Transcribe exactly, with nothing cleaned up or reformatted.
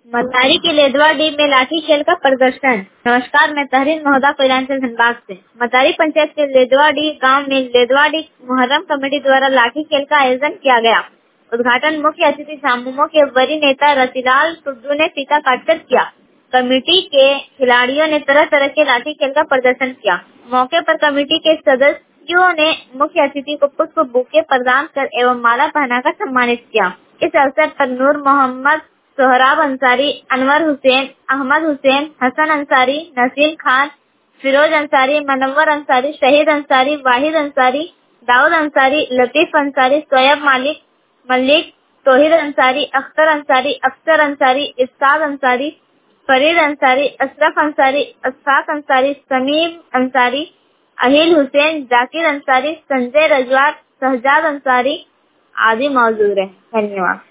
मतारी की लेदवाडी में लाठी खेल का प्रदर्शन। नमस्कार, मैं तहरीन महोदा कोयलांचल धनबाद से। मतारी पंचायत के लेदवाडी गांव में लेदवाडी मुहर्रम कमेटी द्वारा लाठी खेल का आयोजन किया गया। उद्घाटन मुख्य अतिथि झामुमो के वरीय नेता रसीलाल टुड्डू ने फीता काटकर किया। कमेटी के खिलाड़ियों ने तरह तरह के लाठी खेल का प्रदर्शन किया। मौके पर कमेटी के सदस्यों ने मुख्य अतिथि को पुष्प बुके प्रदान कर एवं माला पहनाकर सम्मानित किया। इस अवसर पर नूर मोहम्मद, सोहराब अंसारी, अनवर हुसैन, अहमद हुसैन, हसन अंसारी, नसीम खान, फिरोज अंसारी, मनव्वर अंसारी, शहीद अंसारी, वाहिद अंसारी, दाऊद अंसारी, लतीफ अंसारी, सोयब मालिक मलिक, तोहिद अंसारी, अख्तर अंसारी, अख्तर अंसारी, इस्ताद अंसारी, फरीद अंसारी, अशरफ अंसारी, अशफाक अंसारी, समीम अंसारी, अहिल हुसैन, जाकिर अंसारी, संजय रजवार, शहजाद अंसारी आदि मौजूद है। धन्यवाद।